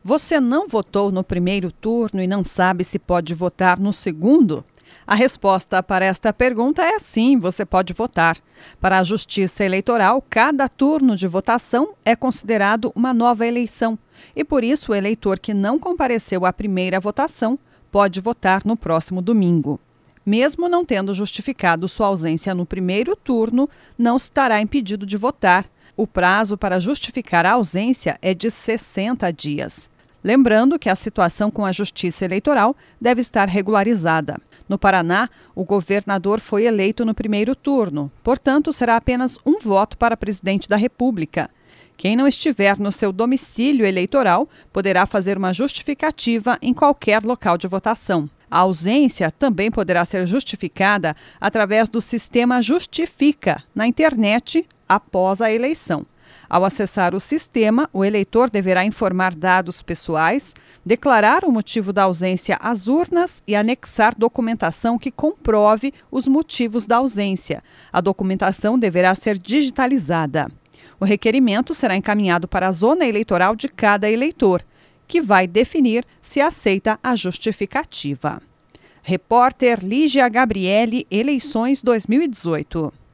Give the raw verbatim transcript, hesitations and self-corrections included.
Você não votou no primeiro turno e não sabe se pode votar no segundo? A resposta para esta pergunta é sim, você pode votar. Para a Justiça Eleitoral, cada turno de votação é considerado uma nova eleição e, por isso, o eleitor que não compareceu à primeira votação pode votar no próximo domingo. Mesmo não tendo justificado sua ausência no primeiro turno, não estará impedido de votar. O prazo para justificar a ausência é de sessenta dias. Lembrando que a situação com a Justiça Eleitoral deve estar regularizada. No Paraná, o governador foi eleito no primeiro turno, portanto, será apenas um voto para presidente da República. Quem não estiver no seu domicílio eleitoral poderá fazer uma justificativa em qualquer local de votação. A ausência também poderá ser justificada através do sistema Justifica, na internet, após a eleição. Ao acessar o sistema, o eleitor deverá informar dados pessoais, declarar o motivo da ausência às urnas e anexar documentação que comprove os motivos da ausência. A documentação deverá ser digitalizada. O requerimento será encaminhado para a zona eleitoral de cada eleitor, que vai definir se aceita a justificativa. Repórter Lígia Gabriele, Eleições dois mil e dezoito.